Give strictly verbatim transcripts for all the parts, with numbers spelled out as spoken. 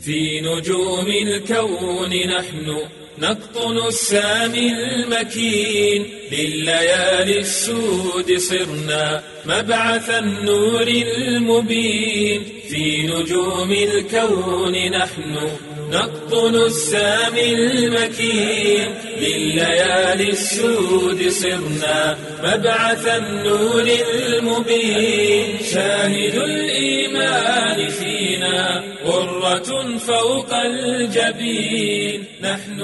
في نجوم الكون نحن نقطن السامي المكين، لليالي السود صرنا مبعث النور المبين. في نجوم الكون نحن نقطن السامي المكين، لليالي السود صرنا مبعث النور المبين. شاهد الإيمان فينا غرة فوق الجبين، نحن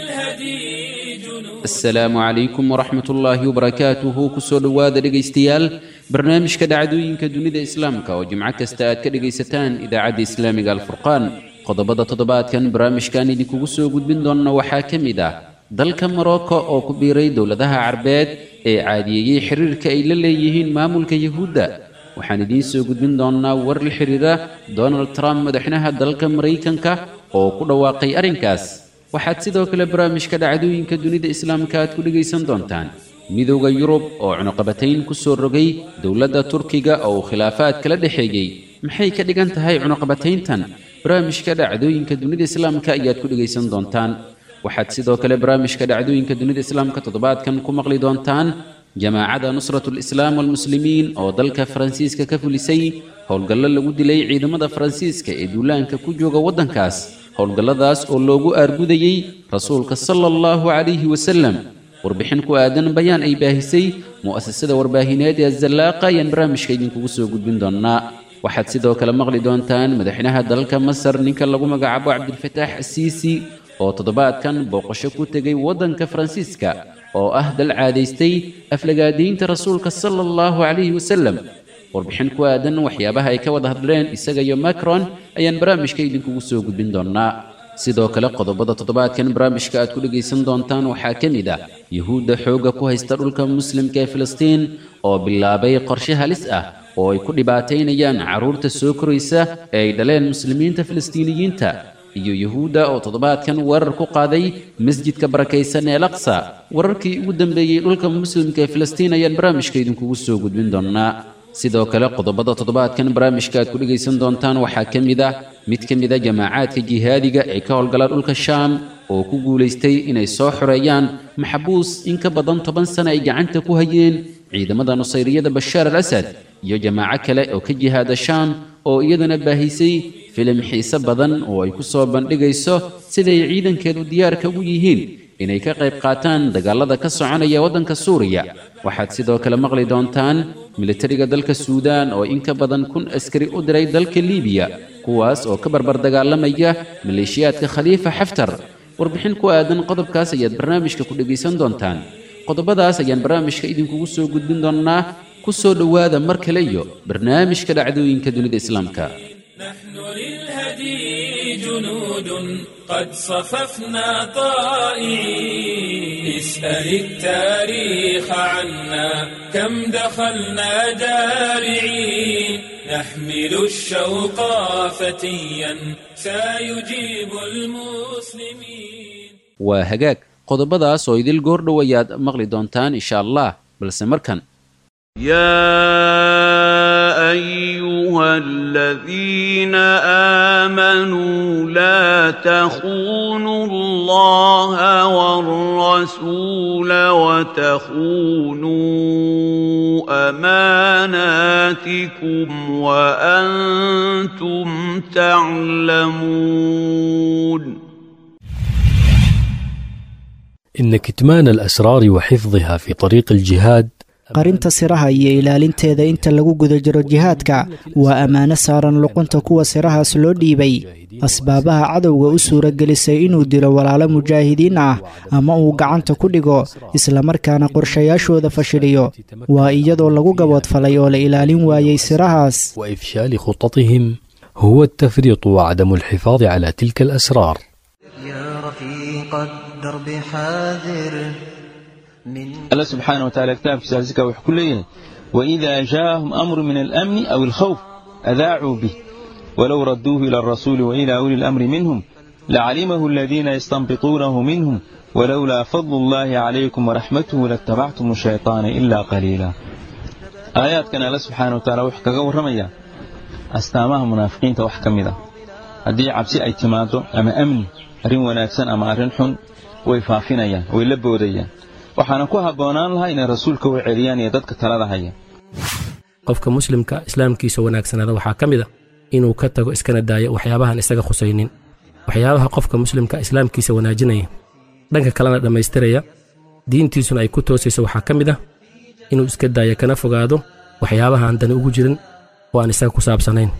للهدي جنود. السلام عليكم ورحمة الله وبركاته. كسو دواad dhegaystayaal barnaamijka dhacdooyinka dunida islaamka oo jimco kasta aad ka dhegaysataan idaacadda islaamiga alfurqaan. qodobada toddobaadkan barnaamijkan idinkugu soo gudbin doona waxaa ka mid ah dalka Morocco oo ku biiray dowladaha Carbeed ee caadiyeeyay xiriirka ay la leeyihiin maamulka Yahuudda. waxaan idiin soo gudbin doonaa war la xiriira Donald Trump madaxweynaha dalka Mareykanka oo ku dhawaaqay arrinkaas. waxaad sidoo kale barnaamijka dhacdooyinka dunida islaamka aad ku dhegaysan doontaan midowga Yurub oo cunaqabatayn ku soo rogay dowladda Turkiga oo khilaafaad kala dhaxeeyay. maxay ka dhigan tahay cunaqabatayntan? barnaamijka dhacdooyinka dunida islaamka ayaad ku dhegaysan doontaan. waxaad sidoo kale barnaamijka dhacdooyinka dunida islaamka toddobaadkan ku maqli doontaan jamaacada nusratul islaam wal muslimiin oo dalka Faransiiska ka fulisay howlgallo lagu dilay ciidamada Faransiiska ee duulaanka ku jooga waddankaas. howlgalladaas oo loogu aargudayay rasuulka sallallahu calayhi wasallam. warbixin ku aadan bayaan ay baahisay mu'asasada warbaahineed ee Zallaaqa ayaan barnaamijka idinkugu soo gudbin doonaa. waxaad sidoo kale maqli doontaan madaxweynaha dalka Masar ninka lagu magacaabo Cabdulfataax Asiisi oo toddobaadkan booqasho ku tegay waddanka Faransiiska oo ah dal caadaystay aflagaadiinta rasuulka sallallahu calayhi wasallam. warbixin ku aadan waxyaabaha ay ka wada hadleen isaga iyo Macron ayaan barnaamijka idinkugu soo gudbin doonaa. sidoo kale qodobada toddobaadkan barnaamijka aad ku dhegaysan doontaan waxaa ka mid ah Yahuudda xooga ku haysta dhulka muslimka ee Filistiin oo bilaabay qorshe halis ah oo ay ku dhibaataynayaan carruurta soo koraysa ee ay dhaleen muslimiinta Filistiiniyiinta. iyo Yahuudda oo toddobaadkan weerar ku qaaday masjidka barakaysan ee Al-Aqsa. wararkii ugu dambeeyay dhulka muslimka ee Filistiin ayaan barnaamijka idinkugu soo gudbin doonaa. sidoo kale qodobada toddobaadkan barnaamijka aad ku dhegaysan doontaan waxaa ka mid ah mid ka mid ah jamaacaadka jihaadiga ee ka howlgala dhulka Shaam oo ku guulaystay inay soo xoreeyaan maxbuus in ka badan toban sano ay gacanta ku hayeen ciidamada nusayriyada Bashaar al-Asad. iyo jamaaco kale oo ka jihaada Shaam oo iyadana baahisay filim xiiso badan oo ay ku soo bandhigayso sida ay ciidankeedu diyaarka ugu yihiin inay ka qayb qaataan dagaalada ka soconaya waddanka Suuriya. waxaad sidoo kale maqli doontaan militariga dalka Suudaan oo in ka badan kun askari u diray dalka Liibiya kuwaas oo ka barbar dagaalamaya maleeshiyaadka Khaliifa Xaftar. warbixin ku aadan qodobkaas ayaad barnaamijka ku dhegaysan doontaan. qodobadaas ayaan barnaamijka idinkugu soo gudbin doonaa. ku soo dhowaada mar kale iyo barnaamijka dhacdooyinka dunida islaamka. نحن للهدي جنود قد صففنا طائعين، اسأل التاريخ عنا كم دخلنا دارعين. نحمل الشوق فتيا سيجيب المسلمين. وهجاك qodobadaas oo idil goor dhawayaad maqli doontaan insha Allah. balse markan يا أيها الذين آمنوا لا تخونوا الله والرسول وتخونوا أماناتكم وأنتم تعلمون. إن كتمان الأسرار وحفظها في طريق الجهاد qarinta siraha iyo ilaalinteeda inta lagu guda jiro jihaadka waa ammaano saaran luqunta kuwa sirahaas loo dhiibay. asbaabaha cadowga u suuragelisay inuu dilo walaalo mujaahidiin ah ama uu gacanta ku dhigo islamarkaana qorshayaashooda fashiliyo waa iyadoo lagu gaboodfalay oo la ilaalin waayay sirahaas. وإفشال خططهم هو التفريط وعدم الحفاظ على تلك الأسرار. يا رفيق الدرب حاذر. الله سبحانه وتعالى كتاب في ذلك وحكوليه وإذا جاءهم أمر من الأمن أو الخوف أذاعوا به ولو ردوه إلى الرسول وإلى أولي الأمر منهم لعلمه الذين يستنبطونه منهم ولولا فضل الله عليكم ورحمته لاتبعتم الشيطان إلا قليلا. آيات كان الله سبحانه وتعالى وحكا ورميا أستامها منافقين توحكم ذا haddii cabsi ay timaado ama amni arrin wanaagsan ama arrin xun way faafinayaan way la boodayaan waxaana ku habboonaan lahaa inay rasuulka u celiyaan iyo dadka talada haya qofka muslimka islaamkiisa wanaagsanaada waxaa ka mid ah inuu ka tago iskana daayo waxyaabahan isaga khusaynin waxyaabaha qofka muslimka islaamkiisa wanaajinaya dhanka kalena dhammaystiraya diintiisuna ay ku toosayso waxaa ka mid ah inuu iska daayo kana fogaado waxyaabaha aan dani ugu jirin oo aan isaga ku saabsanayn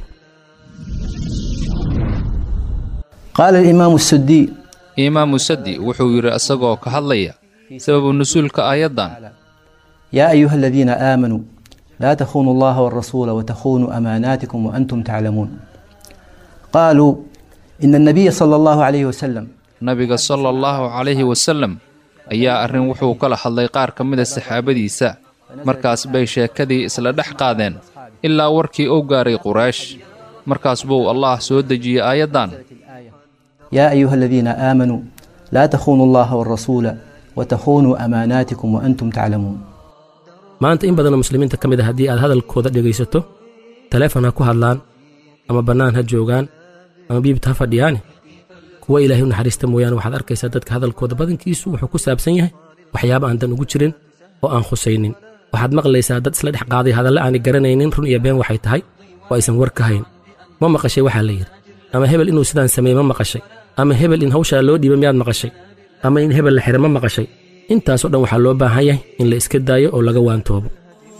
qaala alimaamu السدي imaamu sadi wuxuu yidhi isagoo ka hadlaya sababu nusuulka aayaddan yaa ayuha aladiina aamanuu laa takhunuu allaha wاlrasuula watakhunuu amaanaatikum waantum taclamuun qaaluu ina الnabiya sala allahu calayhi wasalam nabiga sala allahu calayhi wasalam ayaa arrin wuxuu kala hadlay qaar ka mida saxaabadiisa markaas bay sheekadii isla dhex qaadeen ilaa warkii uu gaaray quraysh markaas buu allah soo dejiyey aayaddan yaa ayuha aladiina aamanuu laa takhunuu allaha wاlrasuula watakhunuu amaanaatikum waantum taclamuun maanta in badanoo muslimiinta ka mid a haddii aad hadalkooda dhegaysato taleefon ha ku hadlaan ama bannaan ha joogaan ama biibta ha fadhiyaane kuwa ilaahay u naxariista mooyaane waxaad arkaysaa dadka hadalkooda badankiisu wuxuu ku saabsan yahay waxyaaba aan dan ugu jirin oo aan khusaynin waxaad maqlaysaa dad isla dhex qaaday hadalle aanay garanaynin run iyo been waxay tahay oo aysan war ka hayn ma maqashay waxaa la yidhi ama hebel inuu sidaan sameeyey ma maqashay ama hebel in hawshaa loo dhiiba miyaad maqashay ama in hebel la xidha ma maqashay intaasoo dhan waxaa loo baahan yahay in la iska daayo oo laga waantoobo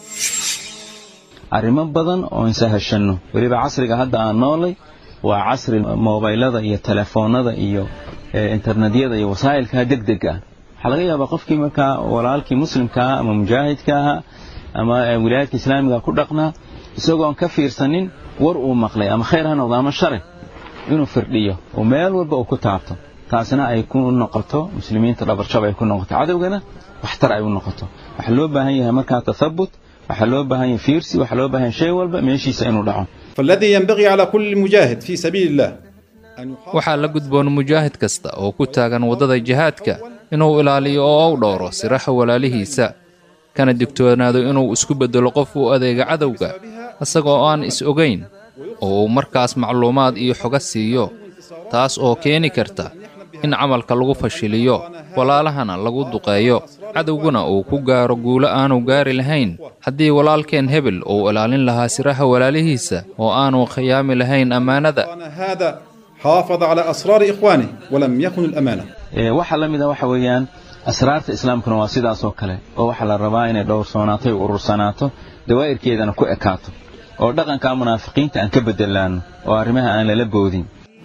arrimo badan oo insahashanno weliba casriga hadda aan noolay waa casri moobaylada iyo telefoonnada iyo internetyada iyo wasaa'ilka degdega ah waxaa laga yaabaa qofkii markaa walaalkii muslimka ah ama mujaahidka ahaa ama wilaayadka islaamiga ku dhaqnaa isagoon ka fiirsanin war uu maqlay ama khayr ha noqdo ama shari inuu firdhiyo oo meel walba uu ku taabto taasina ay ku noqoto muslimiinta dhabarshab ay ku noqoto cadowgana waxtar ay u noqoto waxaa loo baahan yahay markaa tathabut waxaa loo baahan yahay fiirsi waxaa loo baahan yahay shay walba meeshiisa inuu dhaco فالذي ينبغي على كل مجاهد في سبيل الله waxaa la gudboon mujaahid kasta oo ku taagan waddada jihaadka inuu ilaaliyo oo u dhowro siraha walaalihiisa kana digtoonaado inuu isku beddelo qof u adeega cadowga isagoo aan is ogayn oo uu markaas macluumaad iyo xoga siiyo taas oo keeni karta in camalka lagu fashiliyo walaalahana lagu duqeeyo cadowguna uu ku gaaro guulo aanu gaari lahayn haddii walaalkeen hebel uu ilaalin lahaa siraha walaalihiisa oo aanu khiyaami lahayn ammaanada حافظ على أسرار إخوانه ولم يخن الأمانة waxa la mid ah waxa weeyaan asraarta islaamkuna waa sidaas oo kale oo waxa la rabaa inay dhowrsoonaato iyo urursanaato dawaa'irkeedana ku ekaato oo dhaqanka munaafiqiinta aan ka bedelaano oo arrimaha aan lala boodin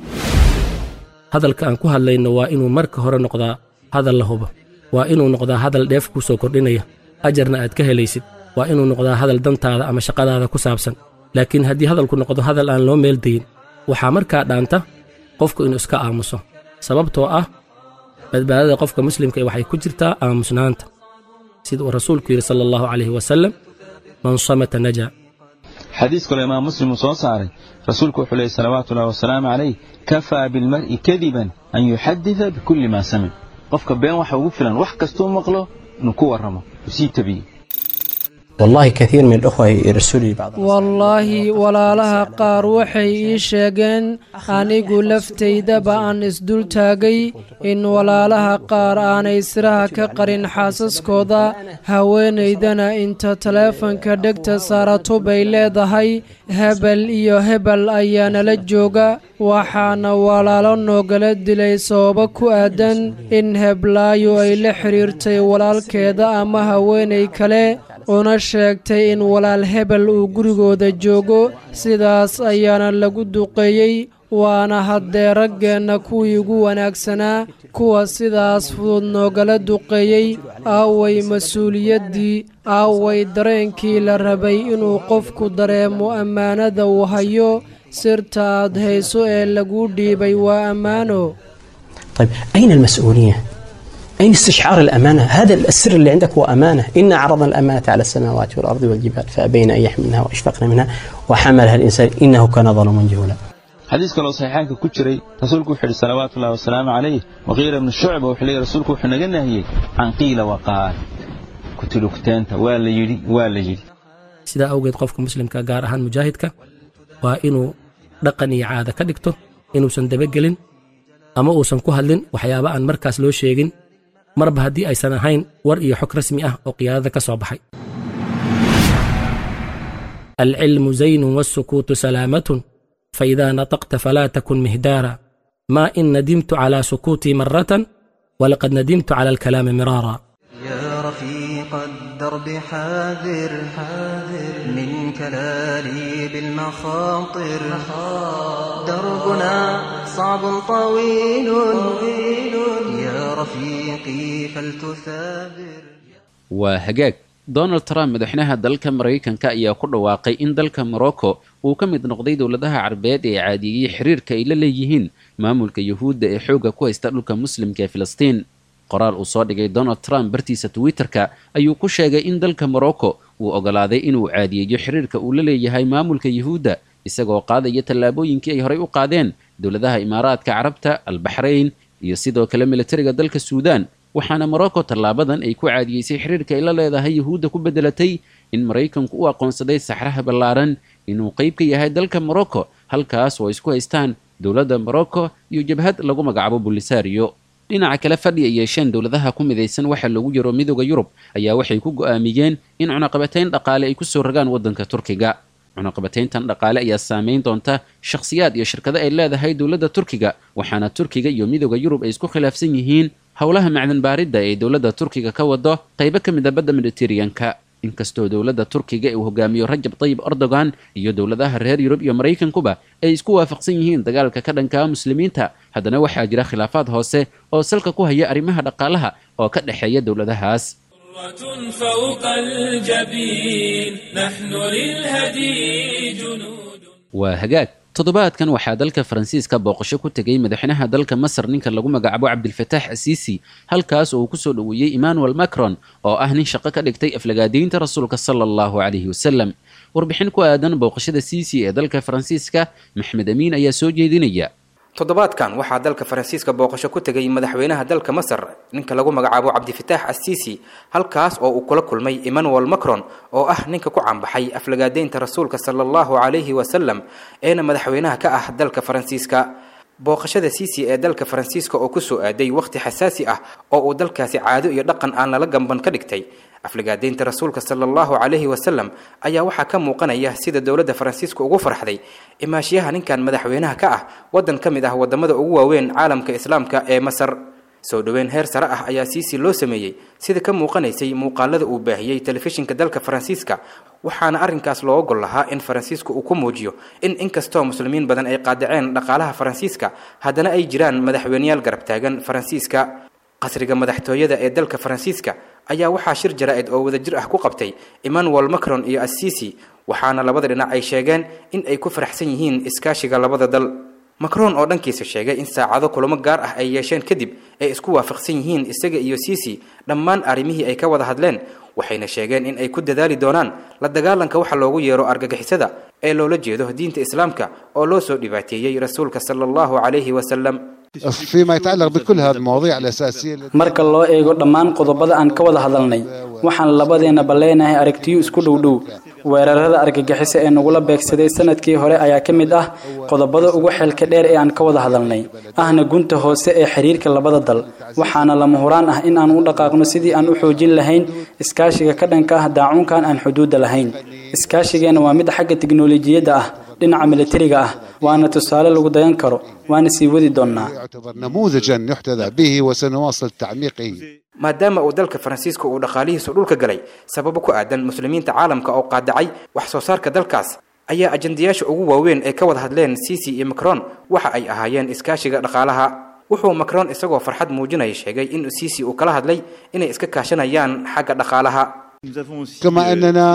hadalka aan ku hadlayno waa inuu marka hore noqdaa hadal la hubo waa inuu noqdaa hadal dheef ku soo kordhinaya ajarna aad ka helaysid waa inuu noqdaa hadal dantaada ama shaqadaada ku saabsan laakiin haddii hadalku noqdo hadal aan loo meel dayin waxaa markaa dhaanta qofku inuu iska aamuso sababtoo ah badbaadada qofka muslimka waxay ku jirtaa aamusnaanta sida uu rasuulku yidhi sala allahu calayhi wasalam man samata najaa xadiis kale imaam muslim uu soo saaray rasuulku wuxuu leeyahay salawaatullahi wasalaamu calayh kafaa bilmar'i kadiban an yuxaddida bikulli maa samic qofka been waxa ugu filan wax kastuu maqlo inuu ku warramo usii tabiyo والله كثير من الأخوة يرسلوا لي بعض والله walaalaha qaar waxay ii sheegeen anigu laftaydaba aan isdul taagay in walaalaha qaar aanay siraha ka qarin xaasaskooda haweenaydana inta taleefanka dhegta saarato bay leedahay hebel iyo hebel ayaa nala jooga waxaana walaalo noogala dilay sababo ku aadan in heblaayo ay la xiriirtay walaalkeeda ama haweenay kale una sheegtay in walaal hebel uu gurigooda joogo sidaas ayaana lagu duqeeyey waana haddee raggeenna kuwii ugu wanaagsanaa kuwa sidaas fudud noogala duqeeyey aaway mas-uuliyaddii aaway dareenkii la rabay inuu qofku dareemo ammaanada uu hayo sirta aad hayso ee laguu dhiibay waa ammaano طيب أين المسؤولية؟ أين استشعار الأمانة؟ هذا السر اللي عندك هو أمانة إنا عرضنا الأمانة على السماوات والأرض والجبال فأبين أن يحملنها وأشفقن منها وحملها الإنسان إنه كان ظلوما جهولا حديث كلو صحيحان كجري رسولك وحي صلوات الله والسلام عليه وغير من الشعب وحي رسولك وحي نغنى هي عن قيل وقال كتلو كتانتا ولا يري ولا يري sida awgeed qofka muslimka gaar ahaan mujaahidka waa inuu dhaqan iyo caado ka dhigto inuusan dabagelin ama uusan ku hadlin waxyaaba aan markaas loo sheegin marba haddii aysan ahayn war iyo xog rasmi ah oo qiyaadada ka soo baxay alcilmu zaynun wasukuutu salaamatun faidaa nataqta falaa takun mihdaara maa in nadimtu calaa sukuutii maratan walaqad nadimtu cala alkalaami miraara يا رفيق الدرب حاذر حاذر من كلاليب المخاطر دربنا صعب طويل يا رفيقي فلتثابر waa hagaag donald trump madaxweynaha dalka maraykanka ayaa ku dhawaaqay in dalka morocco uu ka mid noqday dowladaha carabeed ee caadiyey xiriirka ay la leeyihiin maamulka yuhuudda ee xoogga ku haysta dhulka muslimka ee filistiin qoraal uu soo dhigay donald trump bartiisa twitterka ayuu ku sheegay in dalka morocco uu ogolaaday inuu caadiyeeyo xiriirka uu la leeyahay maamulka yuhuudda isagoo qaadaya tallaabooyinkii ay horey u qaadeen dowladaha imaaraadka carabta albaxrayn iyo sidoo kale militariga dalka suudaan waxaana morocco tallaabadan ay ku caadiyeysay xiriirka ay la leedahay yuhuudda ku beddelatay in maraykanku u aqoonsaday saxraha ballaaran inuu qayb ka yahay dalka morocco halkaas oo isku haystaan dowladda morocco iyo jabhad lagu magacaabo bolisario dhinaca kale fadhi ay yeesheen dowladaha ku midaysan waxa loogu yaro midooda yurub ayaa waxay ku go'aamiyeen in cunaqabatayn dhaqaale ay ku soo rogaan waddanka turkiga cunaqabatayntan dhaqaale ayaa saamayn doonta shakhsiyaad iyo shirkado ay leedahay dowladda turkiga waxaana turkiga iyo midooda yurub ay isku khilaafsan yihiin howlaha macdan baaridda ee dowladda turkiga ka wado qaybo ka mid a badda mediteraneanka inkastoo dowladda turkiga uu hogaamiyo rajab tayyib erdogan iyo dowladaha reer yurub iyo maraykankuba ay isku waafaqsan yihiin dagaalka ka dhanka muslimiinta haddana waxaa jira khilaafaad hoose oo salka ku haya arrimaha dhaqaalaha oo ka dhexeeya dowladahaas فوق الجبين نحن للهدي جنود waa hagaag toddobaadkan waxaa dalka faransiiska booqasho ku tegay madaxweynaha dalka masar ninka lagu magacaabo cabdilfataax asiisi halkaas oo uu ku soo dhoweeyey emmanuel macron oo ah nin shaqo ka dhigtay aflagaadiinta rasuulka sala allahu calayhi wasalam warbixin ku aadan booqashada siisi ee dalka faransiiska maxmed amiin ayaa soo jeedinaya toddobaadkan waxaa dalka faransiiska booqasho ku tegay madaxweynaha dalka masar ninka lagu magacaabo cabdifitaax asiisi halkaas oo uu kula kulmay emmanuel macron oo ah ninka ku caanbaxay aflagaadeynta rasuulka sala allahu calayhi wasalam eena madaxweynaha ka ah dalka faransiiska booqashada siisi ee dalka faransiiska oo kusoo aaday waqti xasaasi ah oo uu dalkaasi caado iyo dhaqan aan lala gamban ka dhigtay aflagaadeynta rasuulka sala allahu calayhi wasalam ayaa waxaa ka muuqanaya sida dowladda faransiiska ugu farxday imaashiyaha ninkan madaxweynaha ka ah waddan ka mid ah wadamada ugu waaweyn caalamka islaamka ee masar soo dhoweyn heer sare ah ayaa siisi loo sameeyey sida ka muuqanaysay muuqaalada uu baahiyey telefishinka dalka faransiiska waxaana arrinkaas loo ogol lahaa in faransiisku uu ku muujiyo in inkastoo muslimiin badan ay qaadaceen dhaqaalaha faransiiska haddana ay jiraan madaxweyneyaal garab taagan faransiiska qasriga madaxtooyada ee dalka faransiiska ayaa waxaa shir jaraa'id oo wadajir ah ku qabtay emmanuel macron iyo asiisi waxaana labada dhinac ay sheegeen in ay ku faraxsan yihiin iskaashiga labada dal macron oo dhankiisa sheegay in saacado kulamo gaar ah ay yeesheen kadib ay isku waafaqsan yihiin isaga iyo siisi dhammaan arrimihii ay ka wada hadleen waxayna sheegeen in ay ku dadaali doonaan la dagaalanka waxa loogu yeero argagixisada ee loola jeedo diinta islaamka oo loo soo dhibaateeyey rasuulka sala allahu calayhi wasalam فيما يتعلق بكل هذه المواضيع الأساسية marka loo eego dhammaan qodobada aan ka wada hadalnay waxaan labadeena baleenahay aragtiyo isku dhowdhow weerarada argagixisa ee nagula beegsaday sanadkii hore ayaa ka mid ah qodobada ugu xeelka dheer ee aan ka wada hadalnay ahna gunta hoose ee xiriirka labada dal waxaana lama huraan ah in aan u dhaqaaqno sidii aan u xoojin lahayn iskaashiga ka dhanka ah daacuunkan aan xuduudda lahayn iskaashigeena waa mid xagga tiknoolajiyadda ah dhinaca militariga ah waana tusaale lagu dayan karo waana sii wadi doonaa نموذجا يحتذى به وسنواصل تعميقه maadaama uu dalka faransiiska uu dhaqaalihiisu dhulka galay sababo ku aadan muslimiinta caalamka oo qaadacay wax soo saarka dalkaas ayaa ajandayaasha ugu waaweyn ee ka wada hadleen siisi iyo macron waxa ay ahaayeen iskaashiga dhaqaalaha wuxuu macron isagoo farxad muujinaya sheegay in siisi uu kala hadlay inay iska kaashanayaan xagga dhaqaalaha كما أننا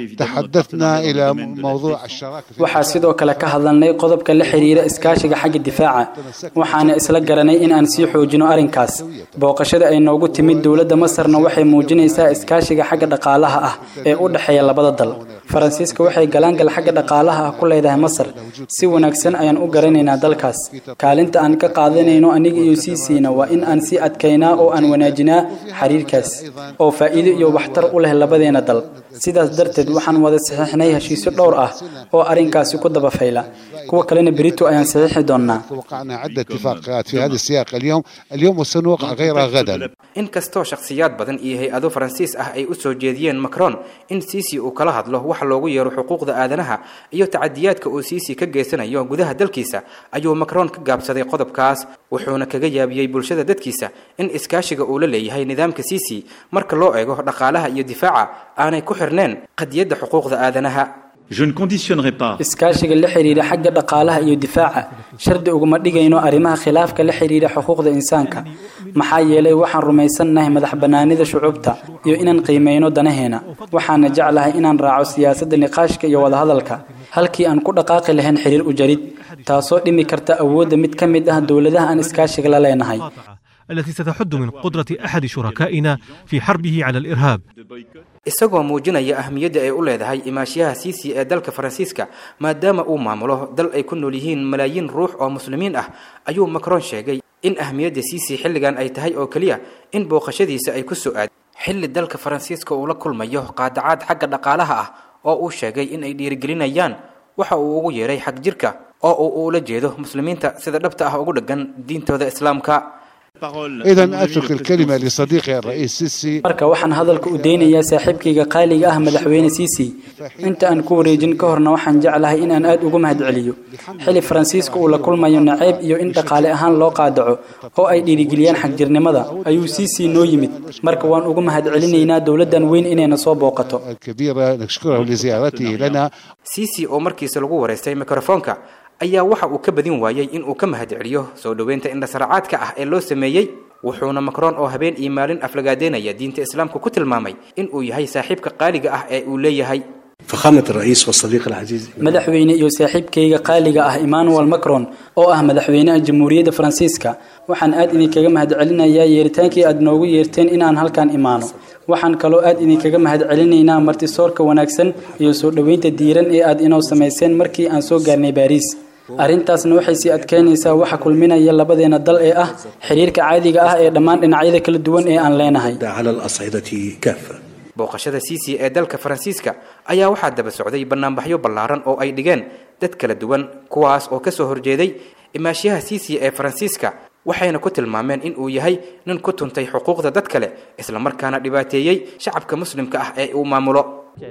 تحدثنا إلى موضوع الشراكة waxaa sidoo kale ka hadalnay qodobka la xiriira iskaashiga xagga difaaca waxaana isla garanay in aan sii xoojino arrinkaas booqashada ay noogu timid dowladda masarna waxay muujinaysaa iskaashiga xagga dhaqaalaha ah ee u dhexeeya labada dal faransiiska waxay galaangal xagga dhaqaalaha ah ku leedahay masar si wanaagsan ayaan u garanaynaa dalkaas kaalinta aan ka qaadanayno aniga iyo siisiina waa in aan sii adkaynaa oo aan wanaajinaa xiriirkaas oo faa'iido iyo waxtar u leh labadeena dal sidaas darteed waxaan wada saxiixnay heshiisyo dhowr ah oo arrinkaasi ku daba fayla kuwa kalena berito ayaan saxiixi doonaa وقعنا عدة اتفاقات في هذا السياق اليوم اليوم وسنوقع غيرها غدا inkastoo shakhsiyaad badan iyo hay-ado faransiis ah ay u soo jeediyeen macron in siisi uu kala hadlo wax loogu yeero xuquuqda aadanaha iyo tacadiyaadka uu siisi ka geysanayo gudaha dalkiisa ayuu macron ka gaabsaday qodobkaas wuxuuna kaga yaabiyey bulshada dadkiisa in iskaashiga uu la leeyahay nidaamka siisi marka loo eego dhaqaalaha iyo difaaca aanay ku xirneen qadiyadda xuquuqda aadanaha Je ne conditionnerai pas. iskaashiga la xiriira xagga dhaqaalaha iyo difaaca shardi uguma dhigayno arrimaha khilaafka la xiriira xuquuqda insaanka maxaa yeelay waxaan rumaysannahay madax bannaanida shucuubta iyo inaan qiimeyno danaheena waxaana jeclahay inaan raaco siyaasadda niqaashka iyo wadahadalka halkii aan ku dhaqaaqi lahayn xiriir u jarid taasoo dhimi karta awoodda mid ka mid ah dowladaha aan iskaashiga la leenahay التي ستحد من قدرة أحد شركائنا في حربه على الإرهاب. isagoo muujinaya ahmiyadda ay u leedahay imaashiyaha siisi ee dalka faransiiska maadaama uu maamulo dal ay ku nool yihiin malaayiin ruux oo muslimiin ah ayuu macron sheegay in ahmiyadda siisi xilligan ay tahay oo keliya in booqashadiisa ay ku soo aad xilli dalka faransiiska uu la kulmayo qaadacaad xagga dhaqaalaha ah oo uu sheegay in ay dhiirigelinayaan waxa uu ugu yeeray xag jirka oo uu ula jeedo muslimiinta sida dhabta ah ugu dheggan diintooda islaamka إذا أترك الكلمة لصديقي الرئيس سيسي marka waxaan hadalka u deynayaa saaxiibkayga qaaliga ah madaxweyne siisi inta aan ku wareejin ka horna waxaan jeclahay in aan aad ugu mahadceliyo xili faransiiska uu la kulmayo nacayb iyo in dhaqaale ahaan loo qaadaco oo ay dhiirigeliyaan xagjirnimada ayuu siisi noo yimid marka waan ugu mahadcelinaynaa dowladdan weyn inayna soo booqato الكبيرة نشكره لزيارته لنا siisi oo markiisa lagu wareystay mikrofoonka ayaa waxa uu ka badin waayay in uu ka mahadceliyo soo dhaweynta indhasaracaadka ah ee loo sameeyey wuxuuna macron oo habeen iyo maalin aflagaadeynaya diinta islaamka ku tilmaamay in uu yahay saaxiibka qaaliga ah ee uu leeyahay فخامة الرئيس والصديق العزيز madaxweyne iyo saaxiibkayga qaaliga ah Emmanuel Macron oo ah madaxweynaha jamhuuriyadda Faransiiska waxaan aad idinkaga mahadcelinayaa yeeritaankii aad noogu yeerteen inaan halkan imaano waxaan kaloo aad idinkaga mahadcelinaynaa martisoorka wanaagsan iyo soo dhaweynta diiran ee aad inoo sameyseen markii aan soo gaarnay Paris arrintaasna waxay sii adkeynaysaa waxa kulminaya labadeena dal ee ah xiriirka caadiga ah ee dhammaan dhinacyada kala duwan ee aan leenahay على الأصعدة كافة booqashada siisi ee dalka faransiiska ayaa waxaa daba socday banaanbaxyo ballaaran oo ay dhigeen dad kala duwan kuwaas oo ka soo horjeeday imaashiyaha siisi ee faransiiska waxayna ku tilmaameen in uu yahay nin ku tuntay xuquuqda dad kale isla markaana dhibaateeyay shacabka muslimka ah ee uu maamulo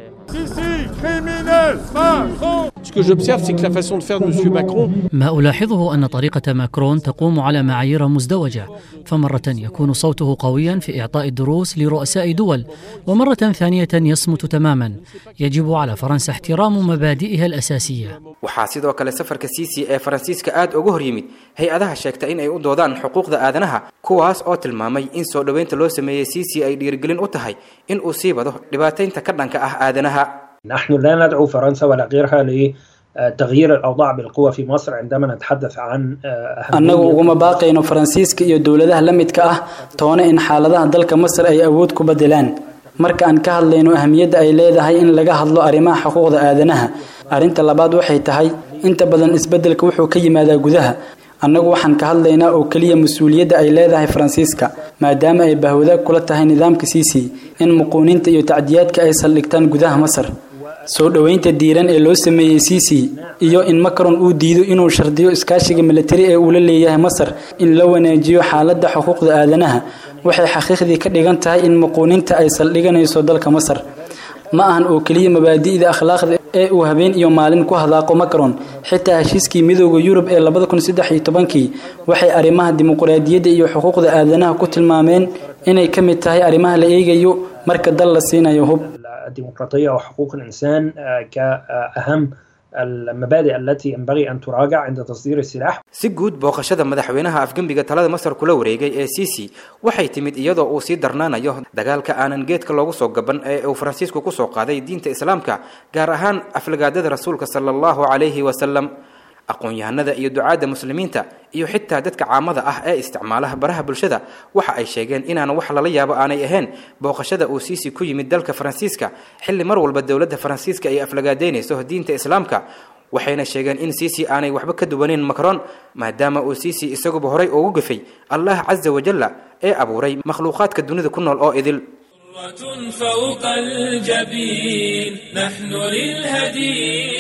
Ce que j'observe, c'est que la façon de faire de M. Macron ما ألاحظه أن طريقة ماكرون تقوم على معايير مزدوجة فمرة يكون صوته قويا في إعطاء الدروس لرؤساء دول ومرة ثانية يصمت تماما يجب على فرنسا احترام مبادئها الأساسية waxaa sidoo kale safarka siisi ee faransiiska aad uga hor yimid hay-adaha sheegta in ay u doodaan xuquuqda aadanaha kuwaas oo tilmaamay in soo dhaweynta loo sameeyey siisi ay dhiirigelin u tahay in uu sii wado dhibaataynta ka dhanka ah aadanaha نحن لا ندعو فرنسا ولا غيرها لتغيير الأوضاع بالقوة في مصر عندما نتحدث عن annagu uguma baaqayno faransiiska iyo dowladaha la midka ah toona in xaaladaha dalka Masar ay awood ku bedelaan marka aan ka hadlayno ahamiyadda ay leedahay in laga hadlo arrimaha xuquuqda aadanaha arinta labaad waxay tahay inta badan isbedelka wuxuu ka yimaadaa gudaha annagu waxaan ka hadlaynaa oo kaliya mas'uuliyadda ay leedahay faransiiska maadaama ay bahwadaag kula tahay nidaamka siisi in muquuninta iyo tacdiyaadka ay saldhigtaan gudaha Masar soo dhaweynta diiran ee loo sameeyay siisi iyo in Macron uu diido inuu shardiyo iskaashiga military ee uu la leeyahay Masar in la wanaajiyo xaaladda xuquuqda aadanaha waxay xaqiiqdii ka dhigan tahay in muquuninta ay saldhiganayso dalka Masar ma ahan oo kaliya mabaadi'da akhlaaqda ee uu habeen iyo maalin ku hadaaqo Macron xitaa heshiiskii midowga Yurub ee laba kun iyo saddex iyo toban-kii waxay arrimaha dimuqraadiyadda iyo xuquuqda aadanaha ku tilmaameen inay ka mid tahay arrimaha la eegayo marka dal la siinayo hub الديمقراطية وحقوق الإنسان كأهم المبادئ التي ينبغي أن تراجع عند تصدير السلاح. si guud booqashada madaxweynaha afgembiga talada Masar kula wareegay ee Sisi waxay timid iyadoo uu sii darnaanayo dagaalka aanan geedka loogu soo gaban ee uu Faransiisku ku soo qaaday diinta Islaamka gaar ahaan aflagaadada rasuulka sallallahu alayhi wa sallam aqoon-yahanada iyo ducaadda muslimiinta iyo xitaa dadka caamada ah ee isticmaalaha baraha bulshada waxa ay sheegeen inaan wax lala yaabo aanay ahayn booqashada uu Sisi ku yimid dalka Faransiiska xilli mar walba dawladda Faransiiska ay aflagaadeynayso diinta Islaamka waxayna sheegeen in Sisi aanay waxba ka duwanin Macron maadaama uu Sisi isagu horay ugu gafay Allah Azza wa Jalla ee abuuray makhluuqaadka dunida ku nool oo idil فوق الجبين نحن للهدي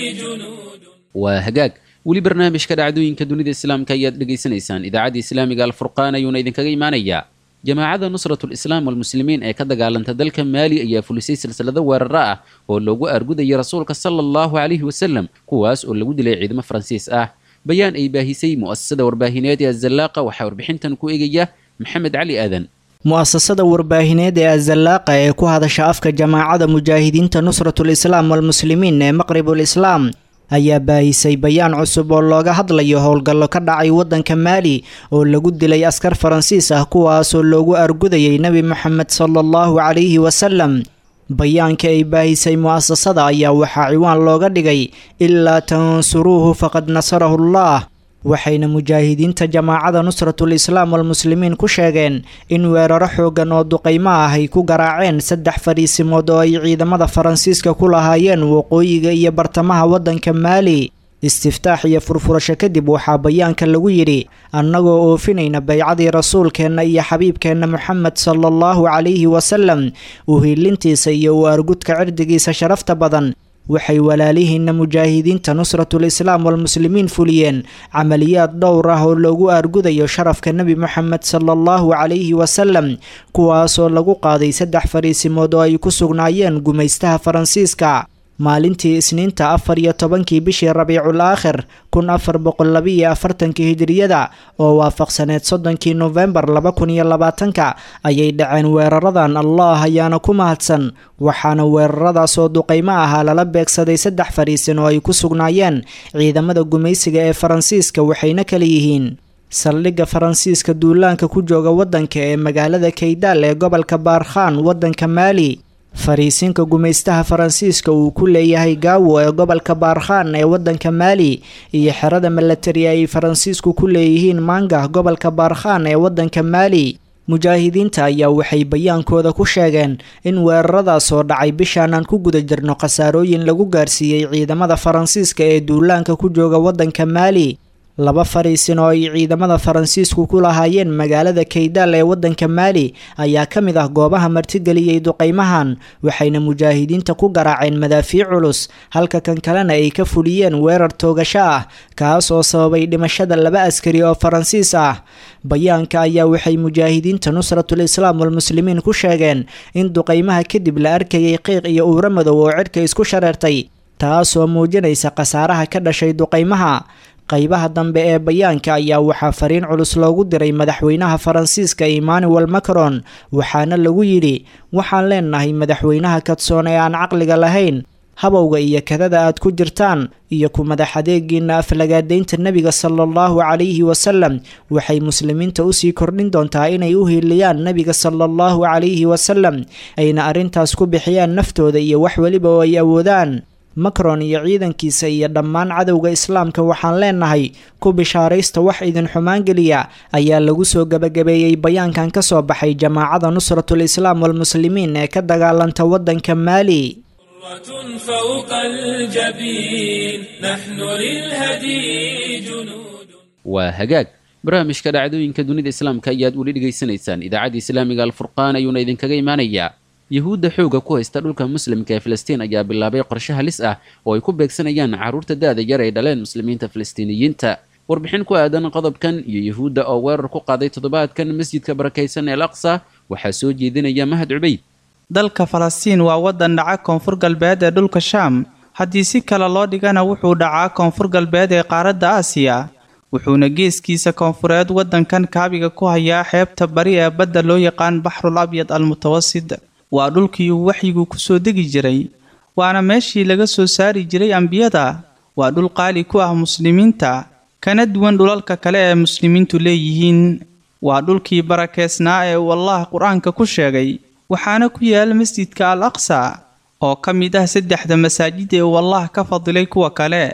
جنود وهجاج ولي برنامجka dhacdooyinka dunida islaamka ayaad dhageysanaysaan idaacada islaamiga al-furqaan ayuuna idinkaga imaanaya jamaacada nusratul islaam wal muslimiin ee ka dagaalanta dalka Maali ayaa fulisay silsilada weerar ah oo loogu arguday rasuulka sallallahu alayhi wasallam kuwaas oo lagu dilay ciidamo Faransiis ah bayaan ay baahisay mu'assasada warbaahineed ee Zallaaqa waxa warbixintan ku eegaya Maxamed Cali Aadan mu'assasada warbaahineed ee Zallaaqa ee ku hadasha afka jamaacada mujaahidiinta nusratul islaam wal muslimiin ee maqribul islaam ayaa baahisay bayaan cusub oo looga hadlayo howlgallo ka dhacay wadanka Maali oo lagu dilay askar Faransiis ah kuwaas oo loogu argudayay Nabi Muhammad sallallahu alayhi wasallam bayaanka ay baahisay mu'assasada ayaa waxaa ciwaan looga dhigay illaa tansuruhu faqad nasarahu Allah waxayna mujaahidiinta jamaacada nusratul islaam wal muslimiin ku sheegeen in weeraro xoogan oo duqeymo ah ay ku garaaceen saddex fariisimood oo ay ciidamada Faransiiska ku lahaayeen waqooyiga iyo bartamaha wadanka Maali istiftaax iyo furfurasho kadib waxaa bayaanka lagu yiri annagoo oofinayna baycadii rasuulkeena iyo xabiibkeena Muhammad sallallahu alayhi wasallam u hiilintiisa iyo u argudka cirdigiisa sharafta badan waxay walaalihiina mujaahidiinta nusratul islaam wal muslimiin fuliyeen camaliyaad dhowr ah oo loogu argudayo sharafka Nabi Muhammad sallallahu alayhi wasallam kuwaas oo lagu qaaday saddex fariisimood oo ay ku sugnaayeen gumaystaha Faransiiska maalintii Isniinta afar iyo tobankii bishii Rabiicul Aakhir kun afar boqol laba iyo afartan-kii Hijriyada oo waafaqsaneed soddonkii November laba kun iyo labaatanka ayay dhaceen weeraradan Allah ayaana ku mahadsan waxaana weeraradaas oo duqeymo ahaa lala beegsaday saddex fariisin oo ay ku sugnaayeen ciidamada gumaysiga ee Faransiiska waxayna kala yihiin saldhigga Faransiiska duulaanka ku jooga wadanka ee magaalada Kaydaal ee gobolka Baarkhaan wadanka Maali fariisinka gumaystaha Faransiiska uu ku leeyahay Gaawo ee gobolka Baarkhaan ee wadanka Maali iyo xerada military ay Faransiisku ku leeyihiin Manga gobolka Baarkhaan ee wadanka Maali mujaahidiinta ayaa waxay bayaankooda ku sheegeen in weeraradaas oo dhacay bishaan aan ku guda jirno khasaarooyin lagu gaarsiiyay ciidamada Faransiiska ee duulaanka ku jooga wadanka Maali laba fariisin oo ay ciidamada Faransiisku ku lahaayeen magaalada Kaydaal ee wadanka Maali ayaa ka mid ah goobaha martigeliyay duqeymahan waxayna mujaahidiinta ku garaaceen madaafiic culus halka kan kalena ay ka fuliyeen weerar toogasho ah kaas oo sababay dhimashada laba askari oo Faransiis ah bayaanka ayaa waxay mujaahidiinta nusratul islaam wal muslimiin ku sheegeen in duqeymaha kadib la arkayay qiiq iyo uura madow oo cirka isku shareertay taas oo muujinaysa khasaaraha ka dhashay duqeymaha qaybaha dambe ee bayaanka ayaa waxaa fariin culus loogu diray madaxweynaha Faransiiska Emmanuel Macron waxaana lagu yiri waxaan leenahay madaxweynaha kadsoon ee aan caqliga lahayn habowga iyo kadada aad ku jirtaan iyo ku madax adeegiina aflagaadeynta nabiga sallallahu alayhi wasallam waxay muslimiinta u sii kordhin doontaa inay u hiiliyaan nabiga sallallahu alayhi wasallam ayna arintaas ku bixiyaan naftooda iyo wax waliba oo ay awoodaan Macron iyo ciidankiisa iyo dhammaan cadowga islaamka waxaan leenahay ku bishaaraysta wax idin xumaan geliya ayaa lagu soo gabagabeeyay bayaankan ka soo baxay jamaacada nusratul islaam wal muslimiin ee ka dagaalanta wadanka Maali فوق الجبين نحن للهدي جنود وهجاج barnaamijka dhacdooyinka dunida islaamka ayaad weli dhageysanaysaan idaacada islaamiga al-furqaan ayuuna idinkaga imaanaya yahuudda xooga ku haysta dhulka muslimka ee Filistiin ayaa bilaabay qorshe halis ah oo ay ku beegsanayaan caruurta daada yar ee dhaleen muslimiinta Filistiiniyiinta warbixin ku aadan qodobkan iyo yahuudda oo weerar ku qaaday toddobaadkan masjidka barakaysan ee Al-Aqsa waxaa soo jeedinaya Mahad Cubayd dalka Falastiin waa wadan dhaca koonfur galbeed ee dhulka Shaam haddii si kale loo dhigana wuxuu dhacaa koonfur galbeed ee qaaradda Aasiya wuxuuna geeskiisa koonfureed wadankan kaabiga ku hayaa xeebta bari ee badda loo yaqaan Baxrul Abyad al-Mutawassit waa dhulkii uu waxyigu ku soo degi jiray waana meeshii laga soo saari jiray ambiyada waa dhul qaali ku ah muslimiinta kana duwan dhulalka kale ee muslimiintu leeyihiin waa dhulkii barakeysnaa ee uu Allah Qur'aanka ku sheegay waxaana ku yaal masjidka Al-Aqsa oo ka mid ah saddexda masaajid ee uu Allah ka fadilay kuwa kale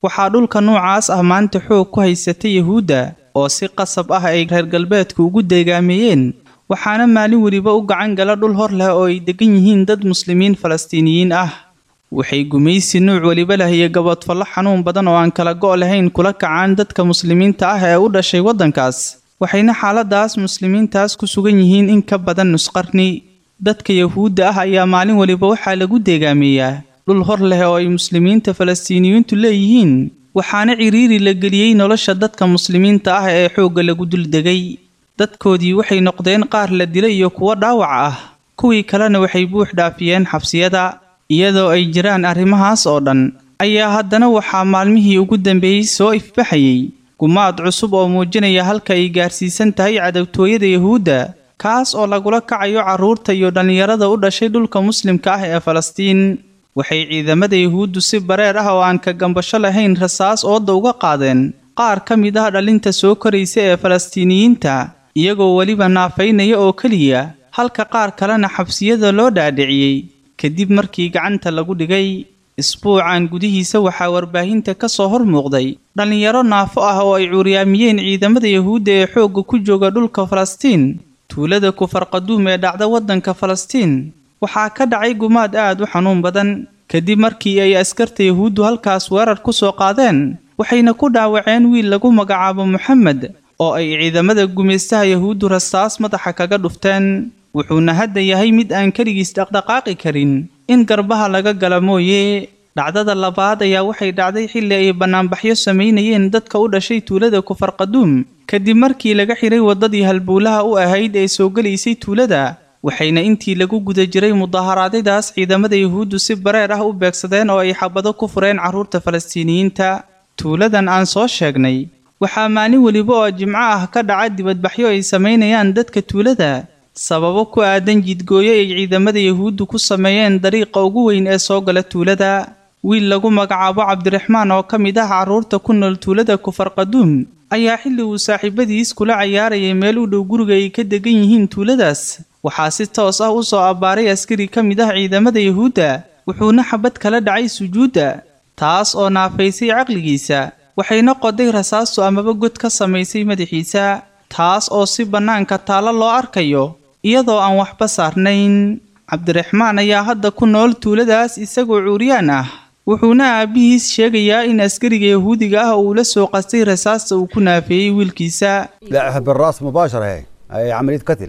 waxaa dhulka noocaas ah maanta xoog ku haysatay yahuudda oo si qasab ah ay reer galbeedka ugu deegaameeyeen waxaana maalin weliba u gacan gala dhul hor leh oo ay degan yihiin dad muslimiin falastiiniyiin ah waxay gumaysi nuuc weliba leh iyo gabadfallo xanuun badan oo aan kala go' lahayn kula kacaan dadka muslimiinta ah ee u dhashay waddankaas waxayna xaaladaas muslimiintaas ku sugan yihiin in ka badan nusqarni dadka yahuudda ah ayaa maalin weliba waxaa lagu deegaameeyaa dhul hor leh oo ay muslimiinta falastiiniyiintu leeyihiin waxaana ciriiri la geliyey nolosha dadka muslimiinta ah ee xoogga lagu duldegay dadkoodii waxay noqdeen qaar la dilay iyo kuwo dhaawac ah kuwii kalena waxay buux dhaafiyeen xabsiyada iyadoo ay jiraan arrimahaas oo dhan ayaa haddana waxaa maalmihii ugu dambeeyey soo ifbaxayay gumaad cusub oo muujinaya halka ay gaarsiisan tahay cadowtooyada yahuudda kaas oo lagula kacayo carruurta iyo dhallinyarada u dhashay dhulka muslimka ah ee falastiin waxay ciidamada yahuuddu si bareer ah oo aan ka gambasho lahayn rasaas ooda uga qaadeen qaar ka mid ah dhalinta soo koraysa ee falastiiniyiinta iyagoo weliba naafaynaya oo keliya halka qaar kalena xabsiyada loo dhaadhiciyey kadib markii gacanta lagu dhigay isbuucan gudihiisa waxaa warbaahinta ka soo hor muuqday dhallinyaro naafo ah oo ay cuuryaamiyeen ciidamada yahuudda ee xoogga ku jooga dhulka falastiin tuulada kufarqaduum ee dhacda waddanka falastiin waxaa ka dhacay gumaad aad u xanuun badan kadib markii ay askarta yahuuddu halkaas weerar ku soo qaadeen waxayna ku dhaawaceen wiil lagu magacaabo moxamed oo ay ciidamada gumaystaha yahuuddu rasaas madaxa kaga dhufteen wuxuuna hadda yahay mid aan keligiis dhaqdhaqaaqi karin in garbaha laga gala mooye dhacdada labaad ayaa waxay dhacday xilli ay bannaanbaxyo samaynayeen dadka u dhashay tuulada kufarqaduum kadib markii laga xiray waddadii halbuulaha u ahayd ee soo gelaysay tuulada waxayna intii lagu guda jiray mudaaharaadadaas ciidamada yahuuddu si bareer ah u beegsadeen oo ay xabado ku fureen carruurta falastiiniyiinta tuuladan aan soo sheegnay waxaa maalin weliba oo jimco ah ka dhaca dibadbaxyo ay samaynayaan dadka tuulada sababo ku aadan jidgooyo ay ciidamada yahuuddu ku sameeyeen dariiqa ugu weyn ee soo gala tuulada wiil lagu magacaabo cabdiraxmaan oo ka mid ah carruurta ku nool tuulada kufarqaduum ayaa xilli uu saaxiibadiis kula cayaarayay meel u dhow guriga ay ka degan yihiin tuuladaas waxaa si toos ah u soo abbaaray askari ka mid ah ciidamada yahuudda wuxuuna xabad kala dhacay sujuudda taas oo naafaysay caqligiisa waxayna qoday rasaastu amaba god ka samaysay madaxiisa taas oo si bannaanka taalo loo arkayo iyadoo aan waxba saarnayn cabdiraxmaan ayaa hadda ku nool tuuladaas isagoo cuuryaan ah wuxuuna aabbihiis sheegayaa in askariga yahuudiga ah uu la soo qastay rasaasta uu ku naafeeyey wiilkiisa لا بالراس مباشرة هي هي عملية قتل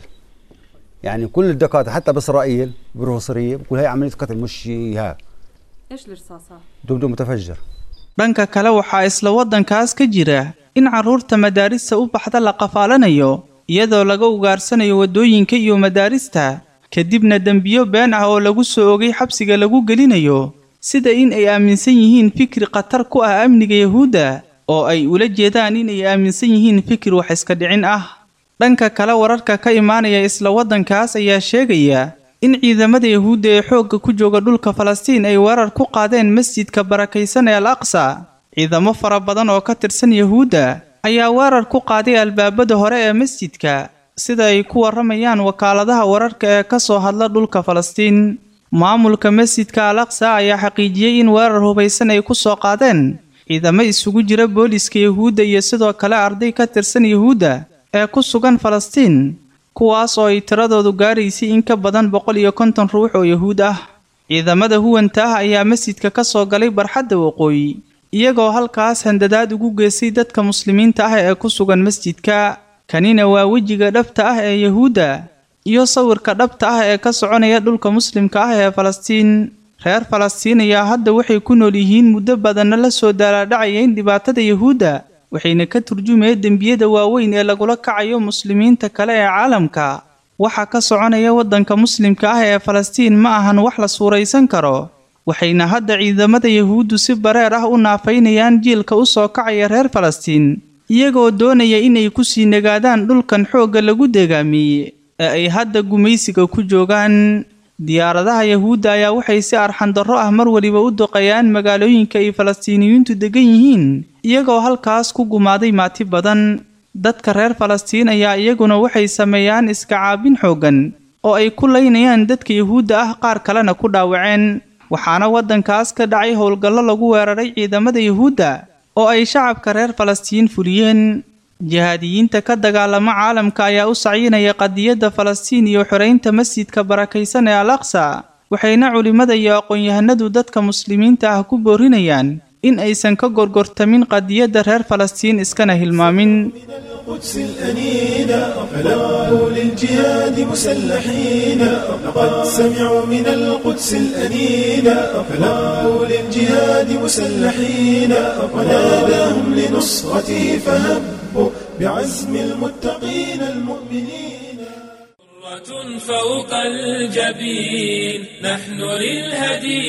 يعني كل الدكاترة حتى بإسرائيل بروفيسورية بقول هي عملية قتل مش إيهاب ايش الرصاصة؟ دبدوب متفجر dhanka kale waxaa isla waddankaas ka jira in carruurta madaarista u baxda la qafaalanayo iyadoo laga ugaarsanayo waddooyinka iyo madaarista kadibna dembiyo been ah oo lagu soo ogay xabsiga lagu gelinayo sida in ay aaminsan yihiin fikri khatar ku ah amniga yahuudda oo ay ula jeedaan in ay aaminsan yihiin fikir wax iska dhicin ah dhanka kale wararka ka imaanaya isla waddankaas ayaa sheegaya in ciidamada yahuudda ee xoogga ku jooga dhulka falastiin ay weerar ku qaadeen masjidka barakaysan ee al aqsa ciidamo fara badan oo ka tirsan yahuudda ayaa weerar ku qaaday albaabada hore ee masjidka sida ay ku warramayaan wakaaladaha wararka ee ka soo hadla dhulka falastiin maamulka masjidka al aqsa ayaa xaqiijiyey in weerar hubaysan ay ku soo qaadeen ciidamo isugu jira booliska yahuudda iyo sidoo kale arday ka tirsan yahuudda ee ku sugan falastiin kuwaas oo ay tiradoodu gaaraysay in ka badan boqol iyo konton ruux oo yahuud ah ciidamada huwanta ah ayaa masjidka ka soo galay barxadda waqooyi iyagoo halkaas handadaad ugu geystay dadka muslimiinta ah ee ku sugan masjidka kanina waa wejiga dhabta ah ee yahuudda iyo sawirka dhabta ah ee ka soconaya dhulka muslimka ah ee falastiin reer falastiin ayaa hadda waxay ku nool yihiin muddo badanna la soo daalaadhacayayn dhibaatada yahuudda waxayna ka turjumayeen dembiyada waaweyn ee lagula kacayo muslimiinta kale ee caalamka waxa ka soconaya waddanka muslimka ah ee falastiin ma ahan wax la suuraysan karo waxayna hadda ciidamada yahuuddu si bareer ah u naafaynayaan jiilka u soo kacaya reer falastiin iyagoo doonaya inay ku sii nagaadaan dhulkan xoogga lagu deegaamiyey ee ay hadda gumaysiga ku joogaan diyaaradaha yahuudda ayaa waxay si arxandarro ah mar waliba u duqayaan magaalooyinka ay falastiiniyiintu degan yihiin iyagoo halkaas ku gumaaday maati badan dadka reer falastiin ayaa iyaguna waxay sameeyaan iska caabin xooggan oo ay ku laynayaan dadka yahuudda ah qaar kalena ku dhaawaceen waxaana waddankaas ka dhacay howlgallo lagu weeraray ciidamada yuhuudda oo ay shacabka reer falastiin fuliyeen jihaadiyiinta ka dagaalama caalamka ayaa u sacyinaya qadiyadda falastiin iyo xoreynta masjidka barakaysan ee al aqsa waxayna culimmada iyo aqoon-yahanadu dadka muslimiinta ah ku boorinayaan in aysan ka gorgortamin qadiyadda reer falastiin iskana hilmaamin القدس الأنينا فلقوا للجهاد مسلحين لقد سمعوا من القدس الأنينا فلقوا للجهاد مسلحين وناداهم لنصرته فهبوا بعزم المتقين المؤمنين فوق الجبين نحن للهدي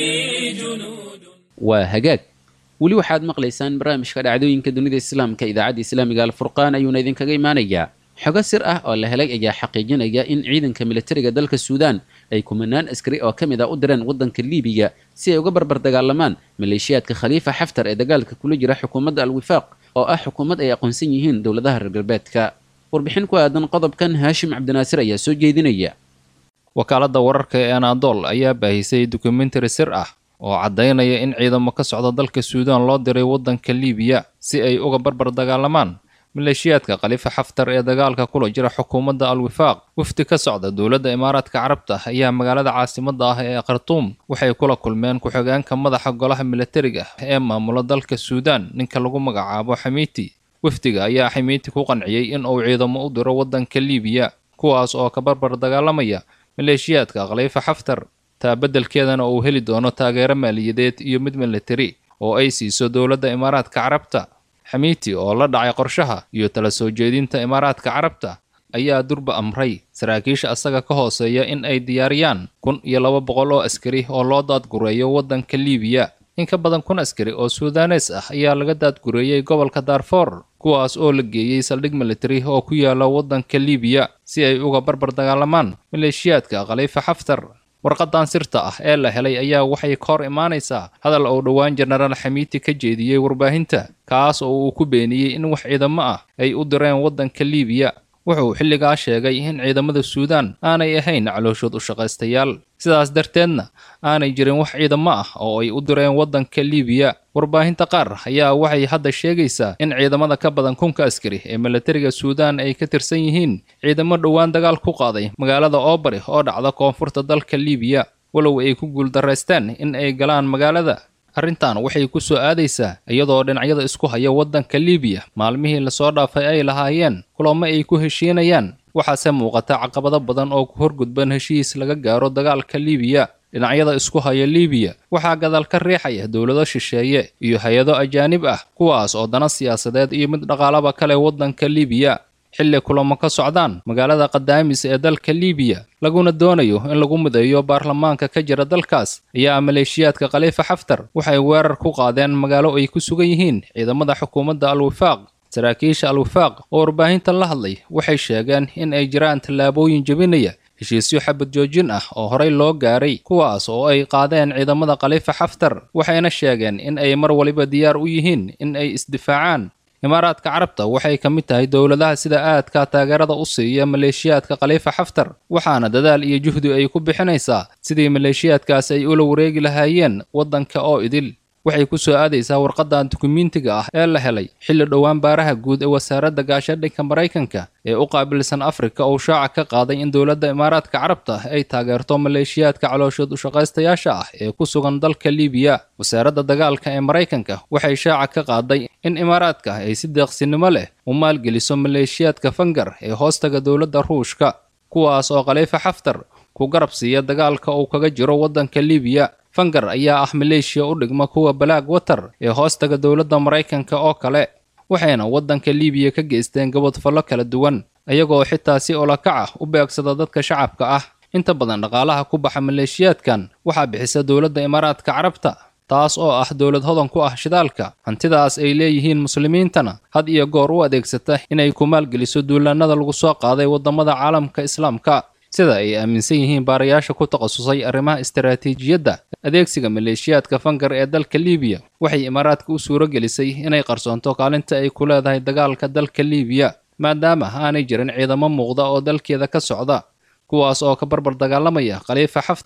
جنود وهجاك weli waxaad maqlaysaan barnaamijka dhacdooyinka dunida islaamka idaacadda islaamiga alfurqaan ayuuna idinkaga imaanayaa xogo sir ah oo la helay ayaa xaqiijinaya in ciidanka militariga dalka suudaan ay kumanaan askari oo ka mid ah u direen waddanka liibiya si ay uga barbar dagaalamaan maleeshiyaadka khaliifa xaftar ee dagaalka kula jira xukuumadda alwifaaq oo ah xukuumad ay aqoonsan yihiin dowladaha reer galbeedka warbixin ku aadan qodobkan haashim cabdinaasir ayaa soo jeedinaya wakaaladda wararka ee anadol ayaa baahisay dokumentari sir ah oo caddaynaya in ciidamo ka socda dalka suudaan loo diray waddanka liibiya si ay uga barbar dagaalamaan maleeshiyaadka khaliifa xaftar ee dagaalka kula jira xukuumadda alwifaaq wafdi ka socda dowladda imaaraadka carabta ayaa magaalada caasimadda ah ee khartuum waxay kula kulmeen ku-xigeenka madaxa golaha militariga ee maamula dalka suudaan ninka lagu magacaabo xamiiti wafdiga ayaa xamiiti ku qanciyey in uu ciidamo u diro waddanka liibiya kuwaas oo ka barbar dagaalamaya maleeshiyaadka khaliifa xaftar taa beddelkeedana uu heli doono taageero maaliyadeed iyo mid militari oo ay siiso dowladda imaaraadka carabta xamiiti oo la dhacay qorshaha iyo tala soo jeedinta imaaraadka carabta ayaa durba amray saraakiisha asaga ka hooseeya in ay diyaariyaan kun iyo laba boqol oo askari oo loo daadgureeyo waddanka liibiya in ka badan kun askari oo suudaanees ah ayaa laga daadgureeyey gobolka daarfoor kuwaas oo la geeyey saldhig militari oo ku yaala waddanka liibiya si ay uga barbar dagaalamaan maleeshiyaadka khaliifa xaftar warqadan sirta ah ee la helay ayaa waxay ka hor imaanaysaa hadal uu dhowaan jenaraal xamiiti ka jeediyey warbaahinta kaas oo uu ku beeniyey in wax ciidamo ah ay u direen waddanka liibiya wuxuu xilligaa sheegay in ciidamada suudaan aanay ahayn calooshood u shaqaystayaal sidaas darteedna aanay jirin wax ciidamo ah oo ay u direen waddanka liibiya warbaahinta qaar ayaa waxay hadda sheegaysaa in ciidamada ka badan kunka askari ee militariga suudaan ay ka tirsan yihiin ciidamo dhowaan dagaal ku qaaday magaalada oobari oo dhacda koonfurta dalka liibiya walow ay ku guuldarraysteen in ay galaan magaalada arrintan waxay ku soo aadaysaa iyadoo dhinacyada isku haya waddanka liibiya maalmihii lasoo dhaafay ay lahaayeen kulamo ay ku heshiinayaan waxaase muuqata caqabado badan oo ku horgudban heshiis laga gaaro dagaalka liibiya dhinacyada isku haya liibiya waxaa gadaal ka riixaya dowlado shisheeye iyo hay-ado ajaanib ah kuwaas oo dana siyaasadeed iyo mid dhaqaalaba kale waddanka liibiya xilli kulamo ka socdaan magaalada qadaamis ee dalka liibiya laguna doonayo in lagu mideeyo baarlamaanka ka jira dalkaas ayaa maleeshiyaadka khaliifa xaftar waxay weerar ku qaadeen magaalo ay ku sugan yihiin ciidamada xukuumadda alwifaaq saraakiisha alwifaaq oo warbaahinta la hadlay waxay sheegeen in ay jiraan tallaabooyin jebinaya heshiisyo xabad joojin ah oo horey loo gaaray kuwaas oo ay qaadeen ciidamada khaliifa xaftar waxayna sheegeen in ay mar waliba diyaar u yihiin in ay isdifaacaan imaaraadka carabta waxay ka mid tahay dowladaha sida aadka taageerada u siiya maleeshiyaadka khaliifa xaftar waxaana dadaal iyo juhdi ay ku bixinaysaa sidii maleeshiyaadkaas ay ula wareegi lahaayeen waddanka oo idil waxay ku soo aadaysaa warqadan dukumiintiga ah ee la helay xilli dhowaan baaraha guud ee wasaaradda gaashaandhigka maraykanka ee u qaabilsan afrika uu shaaca ka qaaday in dowladda imaaraadka carabta ay taageerto maleeshiyaadka calooshood u shaqaystayaasha ah ee ku sugan dalka liibiya wasaaradda dagaalka ee maraykanka waxay shaaca ka qaaday in imaaraadka ay si deeqsinimo leh u maalgeliso maleeshiyaadka fangar ee hoostaga dowladda ruushka kuwaas oo khaliifa xaftar ku garab siiya dagaalka uu kaga jiro waddanka liibiya fangar ayaa ah maleeshiya u dhigma kuwa balaag watar ee hoostaga dowladda maraykanka oo kale waxayna waddanka liibiya ka geysteen gabadfallo kala duwan ayagoo xitaa si olakac ah u beegsada dadka shacabka ah inta badan dhaqaalaha ku baxa maleeshiyaadkan waxaa bixisa dowladda imaaraadka carabta taas oo ah dowlad hodan ku ah shidaalka hantidaas ay leeyihiin muslimiintana had iyo goor u adeegsata inay ku maalgeliso duulaannada lagu soo qaaday waddamada caalamka islaamka sida ay aaminsan yihiin baarayaasha ku takhasusay arrimaha istaraatiijiyadda adeegsiga maleeshiyaadka fangar ee dalka liibiya waxay imaaraadka u suuro gelisay inay qarsoonto kaalinta ay ku leedahay dagaalka dalka liibiya maadaama aanay jirin ciidamo muuqda oo dalkeeda ka socda kuwaas oo ka barbar dagaalamaya khaliifa xaftar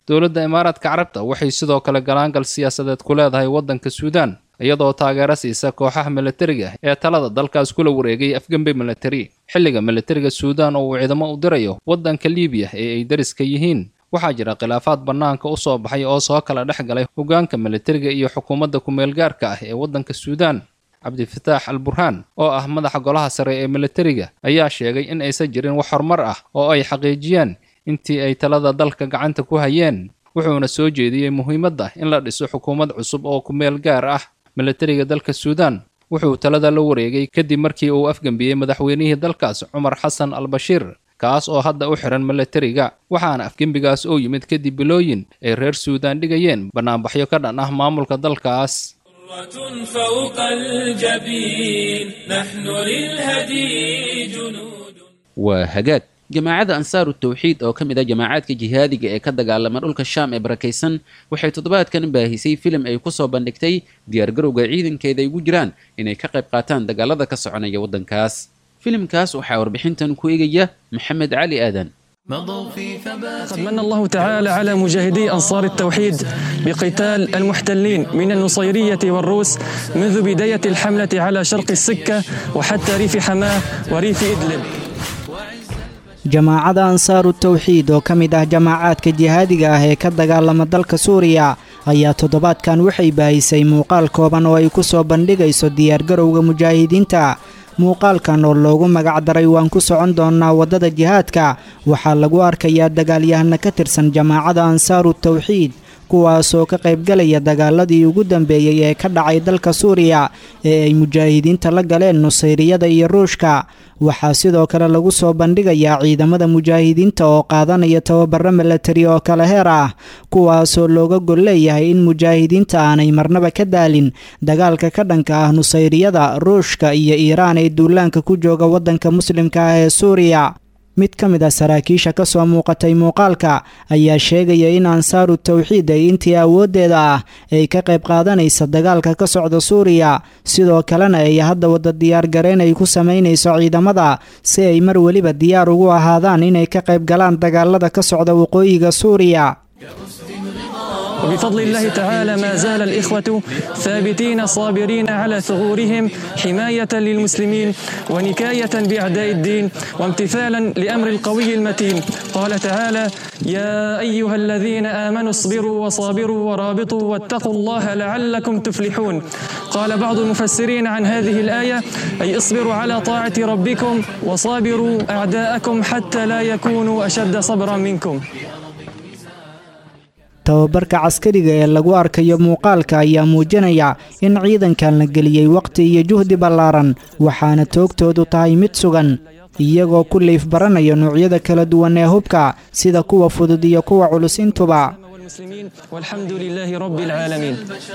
dowladda imaaraadka carabta waxay sidoo kale galaangal siyaasadeed ku leedahay waddanka suudaan iyadoo taageero siisa kooxaha milatariga ee talada dalkaas kula wareegay afgembi milatari xilliga milatariga suudaan oo uu ciidamo u dirayo waddanka liibiya ee ay dariska yihiin waxaa jira khilaafaad bannaanka u soo baxay oo soo kala dhex galay hoggaanka milatariga iyo xukuumadda ku-meelgaarka ah ee waddanka suudaan cabdifataax al burhaan oo ah madaxa golaha sare ee milatariga ayaa sheegay in aysan jirin wax horumar ah oo ay xaqiijiyeen intii ay talada dalka gacanta ku hayeen wuxuuna soo jeediyey muhiimadda in la dhiso xukuumad cusub oo ku-meel gaar ah milatariga dalka suudaan wuxuu talada la wareegay kadib markii uu afgembiyey madaxweynihii dalkaas cumar xasan al bashiir kaas oo hadda u xiran milatariga waxaana afgembigaas oo yimid kadib bilooyin ay reer suudaan dhigayeen bannaanbaxyo ka dhan ah maamulka dalkaas فوق الجبين نحن للهدي جنود وهجات جماعة أنصار التوحيد أو كم إذا جماعات كجهادي كذا على من أولك الشام إبراكيسن وحي تضبات كان باهيسي فيلم أي قصة بندكتي ديار جرو قاعدين كذا يوجران إن كقب قاتان دجال هذا كسرنا يودن كاس فيلم كاس وحاور بحنتن كويجية محمد علي آدن قد من الله تعالى على مجاهدي أنصار التوحيد بقتال المحتلين من النصيرية والروس منذ بداية الحملة على شرق السكة وحتى ريف حماه وريف إدلب. جماعة أنصار التوحيد وكمد جماعات كجهادي آه كدقال مدلك سوريا ayaa toddobaadkan waxay baahisay muuqaal kooban oo ay ku soo bandhigayso diyaargarowga mujaahidiinta muuqaalkan oo loogu magac daray waan ku socon doonaa wadada jihaadka waxaa lagu arkayaa dagaalyahano ka tirsan jamaacada ansaaru tawxiid kuwaasoo ka qaybgalaya dagaaladii ugu dambeeyay ee ka dhacay dalka Suuriya ee ay mujaahidiinta la galeen nusayriyada iyo ruushka waxaa sidoo kale lagu soo bandhigayaa ciidamada mujaahidiinta oo qaadanaya tababaro milatari oo kala heer ah kuwaasoo looga gol leeyahay in mujaahidiinta aanay marnaba ka daalin dagaalka ka dhanka ah nusayriyada ruushka iyo Iiraan ee duulaanka ku jooga wadanka muslimka ah ee Suuriya mid ka mid ah saraakiisha ka soo muuqatay muuqaalka ayaa sheegaya in ansaaru tawxiid ay intii awoodeeda ah ay ka qayb qaadanaysa dagaalka ka socda Suuriya sidoo kalena ay hadda wada diyaar gareen ay ku sameynayso ciidamada si ay mar waliba diyaar ugu ahaadaan inay ka qayb galaan dagaalada ka socda waqooyiga Suuriya. وبفضل الله تعالى ما زال الإخوة ثابتين صابرين على ثغورهم حماية للمسلمين ونكاية بأعداء الدين وامتثالا لأمر القوي المتين. قال تعالى يا أيها الذين آمنوا اصبروا وصابروا ورابطوا واتقوا الله لعلكم تفلحون. قال بعض المفسرين عن هذه الآية أي اصبروا على طاعة ربكم وصابروا أعداءكم حتى لا يكونوا أشد صبرا منكم. tababarka caskariga ee lagu arkayo muuqaalka ayaa muujinaya in ciidankan la geliyay waqti iyo juhdi ballaaran waxaana toogtoodu tahay mid sugan iyagoo ku leef baranaya noocyada kala duwan ee hubka sida kuwa fudud iyo kuwa culus intuba. والحمد لله رب العالمين.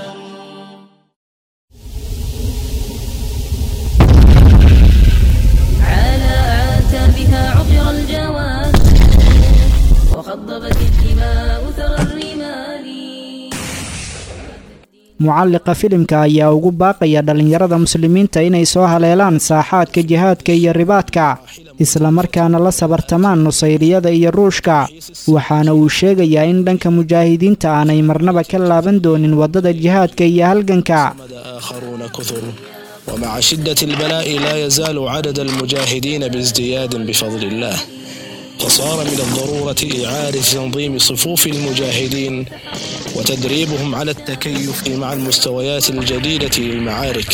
على عتبها عقر الجواد وخضبت الدماء ثرى الرمال. معلق فيلمka ayaa ugu baaqaya dhalinyarada muslimiinta inay soo haleelaan saaxaadka jihaadka iyo ribaadka isla markaana la sabartamaan nusayriyada iyo ruushka waxaana uu sheegayaa in dhanka mujaahidiinta aanay marnaba ka laaban doonin wadada jihaadka iyo halganka. ومع شدة البلاء لا يزال عدد المجاهدين بازدياد بفضل الله فصار من الضرورة إعادة تنظيم صفوف المجاهدين وتدريبهم على التكيف مع المستويات الجديدة للمعارك.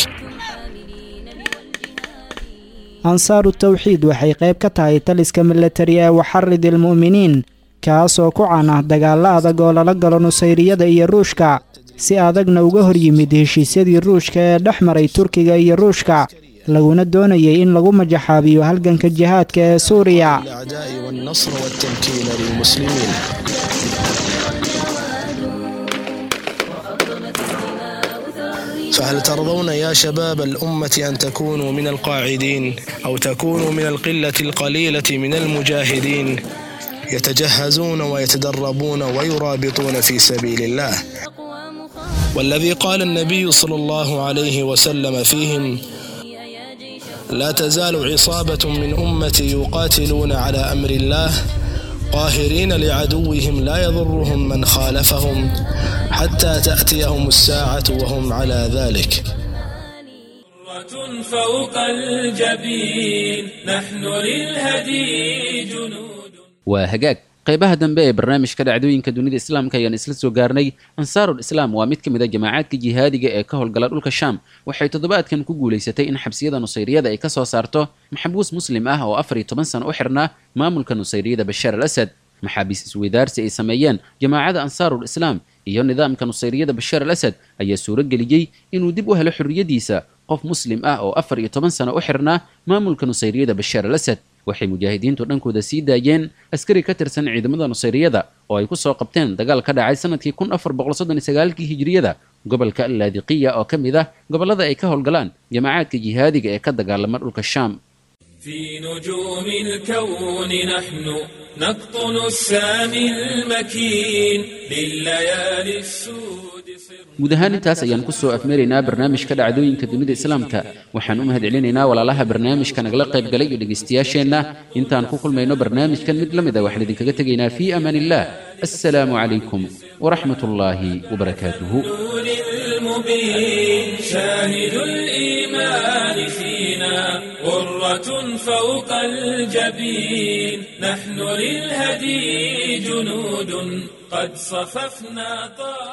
أنصار التوحيد waxay qayb ka tahay taliska military ee waxarid المؤمنين kaasoo ku caan ah dagaalo adag oo lala galo nusayriyada iyo ruushka si adagna uga hor yimid heshiisyadii ruushka ee dhex maray Turkiga iyo ruushka laguna doonayay in lagu majaxaabiyo halganka jihaadka ee Suuriya. فهل ترضون يا شباب الأمة أن تكونوا من القاعدين أو تكونوا من القلة القليلة من المجاهدين يتجهزون ويتدربون ويرابطون في سبيل الله والذي قال النبي صلى الله عليه وسلم فيهم لا تزال عصابة من أمتي يقاتلون على أمر الله قاهرين لعدوهم لا يضرهم من خالفهم حتى تأتيهم الساعة وهم على ذلك. فوق الجبين نحن للهدي جنود. وهجاك qaybaha dambe ee barnaamijka dhacdooyinka dunida islaamka ayaan isla soo gaarnay. ansaarul islaam waa mid ka mid ah jamaacadka jihaadiga ee ka howlgala dhulka shaam. waxay toddobaadkan ku guulaysatay in xabsiyada nusayriyada ay ka soo saarto maxbuus muslim ah oo afar iyo toban sano u xirnaa maamulka nusayriyada bashaar al asad. maxaabiis isweydaarsi ay sameeyeen jamaacada ansaarul islaam iyo nidaamka nusayriyada bashaar al asad ayaa suuro geliyey inuu dib u helo xorriyadiisa qof muslim ah oo afar iyo toban sano u xirnaa maamulka nusayriyada bashaar al asad. waxay mujaahidiintu dhankooda sii daayeen askari ka tirsan ciidamada nusayriyada oo ay ku soo qabteen dagaal ka dhacay sanadkii kun afar boqol soddon iyo sagaalkii hijriyada gobolka allaadiqiya oo ka mid ah gobollada ay ka howlgalaan jamaacadka jihaadiga ee ka dagaalama dhulka shaam. في نجوم الكون نحن نقطن السامي المكين لليالي السود. guud ahaan intaas ayaan ku soo afmeeraynaa barnaamijka dhacdooyinka dunida islaamka. waxaan u mahadcelinaynaa walaalaha barnaamijka nagala qayb galay iyo dhegaystayaasheenna. intaan ku kulmayno barnaamijkan mid la mid ah waxaan idinkaga tegaynaa fii amaan illah. assalaamu calaykum waraxmat ullaahi wabarakaatuhu. شاهد الإيمان فينا غرة فوق الجبين نحن للهدي جنود قد صففنا طاعة.